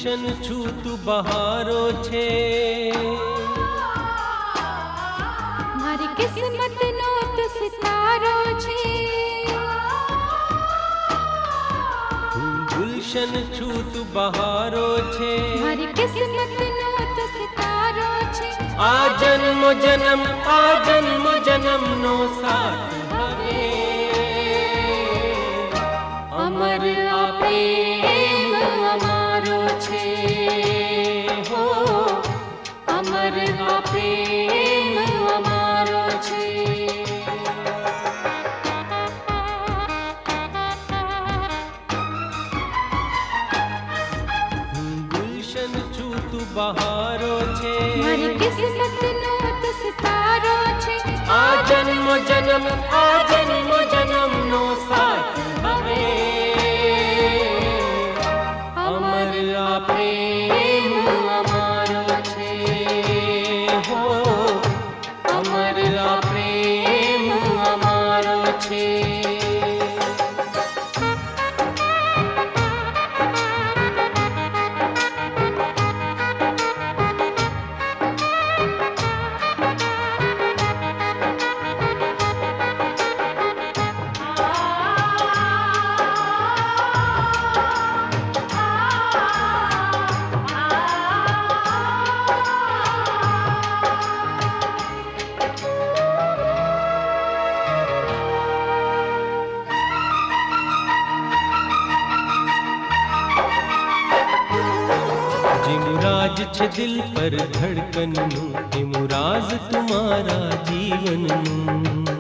गुलशन छूतु बहारो छे मारी किस्मत नो तो सितारो छे गुलशन छूतु बहारो छे मारी किस्मत नो तो सितारो छे आ जन्म जन्म नो साथ हवे अमर आ प्रेम अमारो छे हो अमर आ प्रेम अमारो छे गुलशन छूतु बहारो छे मारी किस्मत नो तो सितारो छे आ जन्म जन्म नो साथ हवे अमर आ प्रेम अमारो छे हो अमर आ प्रेम अमारो छे जिमुराज छे दिल पर धड़कन नु जिमुराज तुम्हारा जीवन नु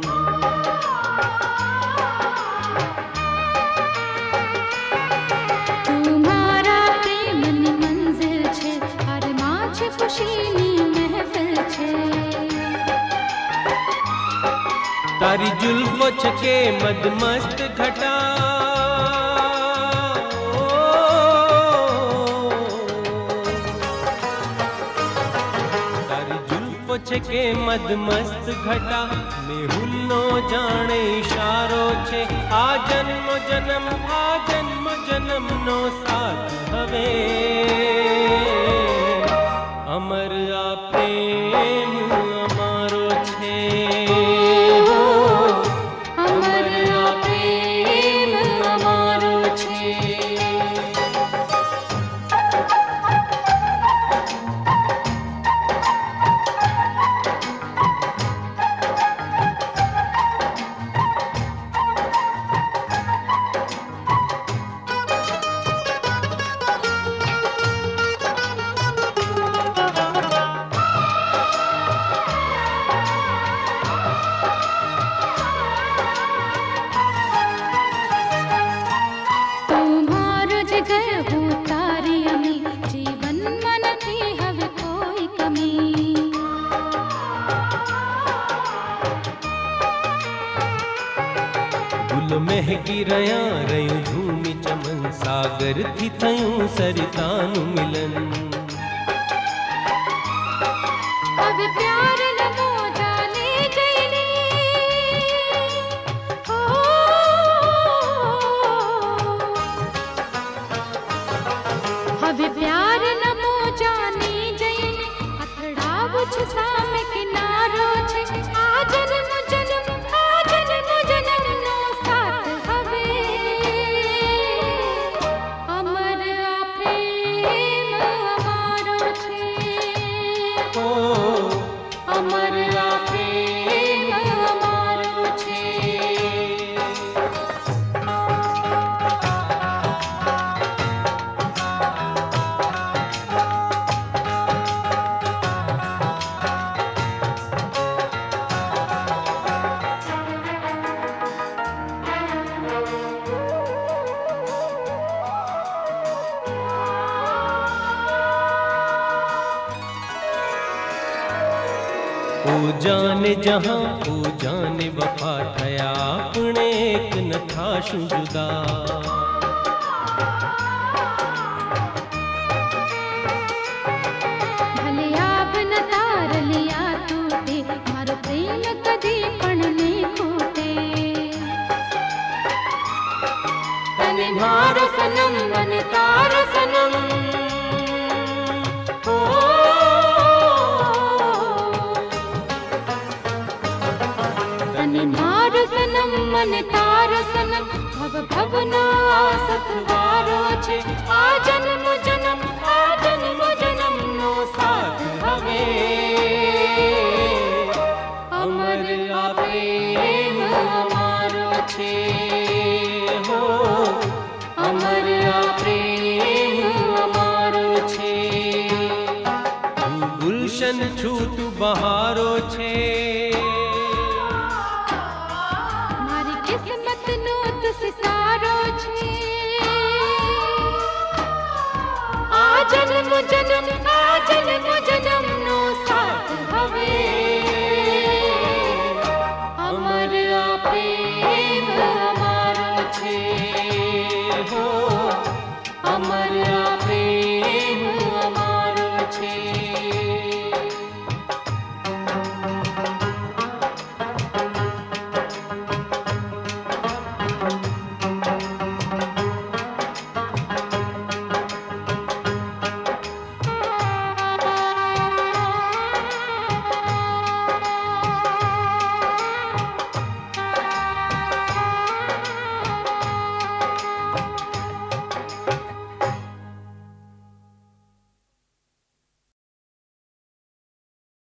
तुम्हारा प्रेम नी मंजिल छे हर माँ छे खुशी नी महफिल छे तारी जुल्फो छके मदमस्त घटा छके मदमस्त घटा मेहुल्लो जाने इशारो छे आ जन्म जन्म नो साथ हवे अमर आ प्रेम अमारो छे हो अमर आ प्रेम अमारो छे महकी रया रयूं झूमी चमन सागर थी थयूं सरितानु मिलन अब प्यार न हो जाने जैने हो अब प्यार न हो जाने जैने अथड़ा बुझ सामे किनारो छे आ जन्म जन्म नो साथ हवे अमर आ प्रेम अमारो छे हो अमर आ प्रेम अमारो छे ओ जाने जहां ओ जाने वफा थया अपने एक न थाशु जुदा भले आप न तार लिया तूटे मारो प्रेम कदी पण ने खूटे तने मारो सनम मन तारो सनम મને તારો સનમ ભવ ભવનો સથવારો છે આ જન્મ જન્મનો સાથ હવે અમર આ પ્રેમ અમારો છે હો અમર આ પ્રેમ અમારો છે તું ગુલશન છું તું બહારો છે મારી કિસ્મતનો તું સિતારો છે આ જન્મનો સાથ હવે અમર આ પ્રેમ અમારો છે હો